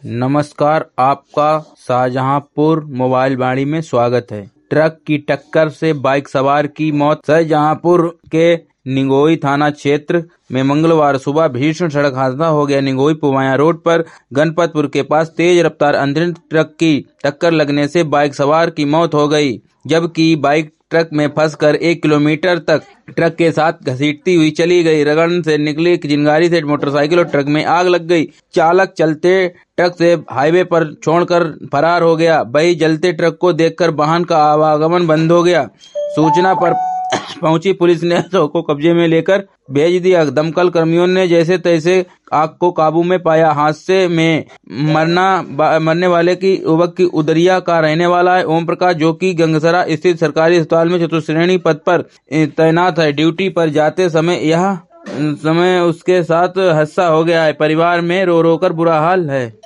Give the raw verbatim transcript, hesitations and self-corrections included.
नमस्कार, आपका शाहजहांपुर मोबाइल वाणी में स्वागत है। ट्रक की टक्कर से बाइक सवार की मौत। शाहजहांपुर के निगोई थाना क्षेत्र में मंगलवार सुबह भीषण सड़क हादसा हो गया। निगोई पुवाया रोड पर गणपतपुर के पास तेज रफ्तार अंतरिक्ष ट्रक की टक्कर लगने से बाइक सवार की मौत हो गई, जबकि बाइक ट्रक में फंसकर एक किलोमीटर तक ट्रक के साथ घसीटती हुई चली गई। रगड़ से निकली चिंगारी से मोटरसाइकिल और ट्रक में आग लग गई। चालक चलते ट्रक से हाईवे पर छोड़कर फरार हो गया। वही जलते ट्रक को देखकर वाहन का आवागमन बंद हो गया। सूचना पर पहुंची पुलिस ने शव को कब्जे में लेकर भेज दिया। दमकल कर्मियों ने जैसे तैसे आग को काबू में पाया। हादसे में मरना मरने वाले की युवक की उदरिया का रहने वाला है ओम प्रकाश, जो कि गंगसरा स्थित सरकारी अस्पताल में चतुश्रेणी पद पर तैनात है। ड्यूटी पर जाते समय यह समय उसके साथ हादसा हो गया है। परिवार में रो रो कर बुरा हाल है।